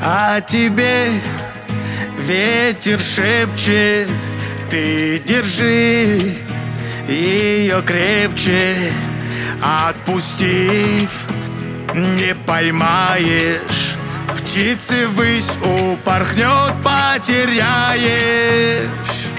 А тебе ветер шепчет: ты держи ее крепче. Отпустив, не поймаешь, птицы ввысь упорхнет, потеряешь.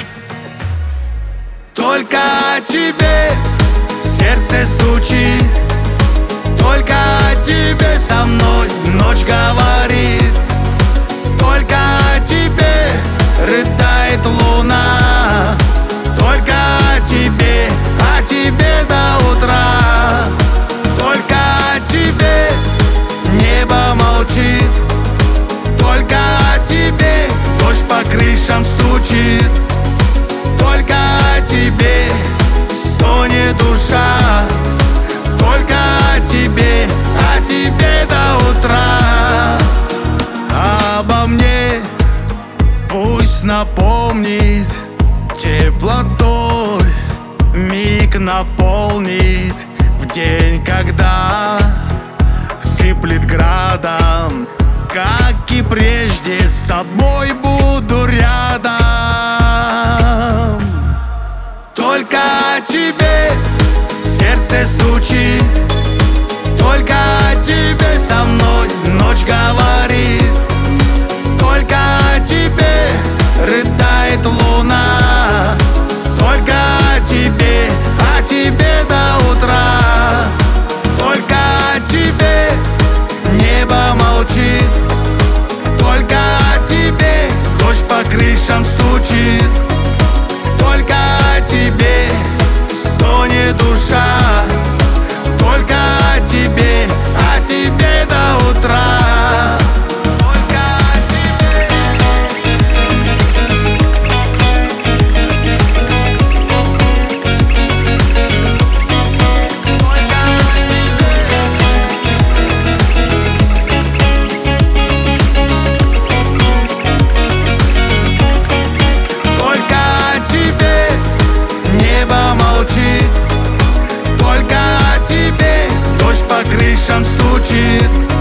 Только о тебе сердце стучит, только о тебе со мной ночь говорит, только о тебе рыдает луна, только о тебе до утра, только о тебе небо молчит, только о тебе дождь по крышам стучит, только о тебе стонет душа, только о тебе до утра. Обо мне пусть напомнит, теплотой миг наполнит. В день, когда сыплет градом, как и прежде, с тобой буду рядом. Только о тебе сердце стучит, только о тебе со мной ночь говорит, только о тебе рыдает луна, только о тебе до утра, только о тебе небо молчит, только о тебе дождь по крышам стучит, только о тебе стонет душа, только о тебе до утра. Только о тебе дождь по крышам стучит,